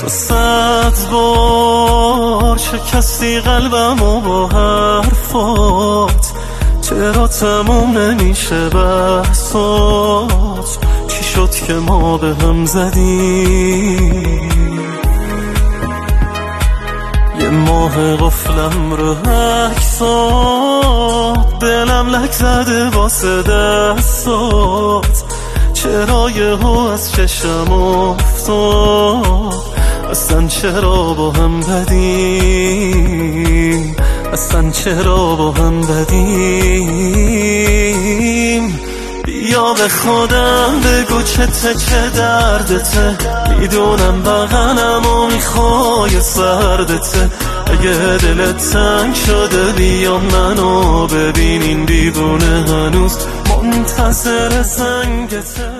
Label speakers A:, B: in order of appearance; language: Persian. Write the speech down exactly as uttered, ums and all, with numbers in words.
A: صد بار شکستی قلبم و با حرفات، چرا تموم نمیشه بحثات؟ چی شد که ما به هم زدیم؟ یه ماه قفلم رو عکسات، دلم لک زده واسه دستات، چرا یهو از چشم افتاد؟ اصلا چرا با هم بدیم؟ اصلا چرا با هم بدیم؟ بیا به خودم بگو چته، چه دردته؟ میدونم بغلم و میخوای سردته. اگه دلت تنگ شده بیا منو ببین، این دیوونه هنوز منتظر زنگته.